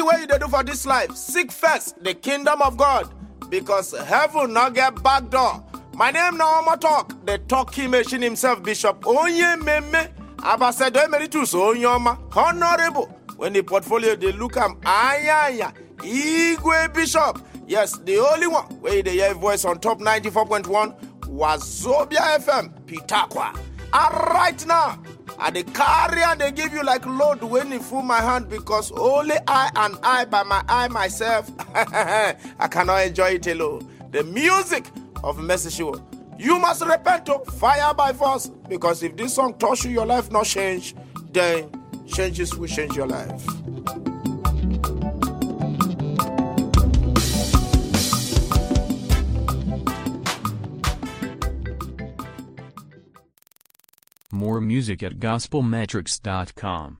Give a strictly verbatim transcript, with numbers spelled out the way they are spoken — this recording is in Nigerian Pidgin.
thing what you dey do for this life, seek first the kingdom of God, because heaven not get back door. My name na Omo Talk, the talking machine himself, Bishop Onye Meme, Ambassador Emeritus Onyoma, Honorable. When the portfolio they look am, ayaya, Igwe Bishop. Yes, the only one where they hear voice on top ninety-four point one was Zobia F M, Pitakwa. And right now, I the carry and they give you like load when you fool my hand, because only I and I by my eye myself, I cannot enjoy it alone. The music of Message. You must repent to fire by force, because if this song touch you, your life not change, then changes will change your life. More music at gospel metrics dot com.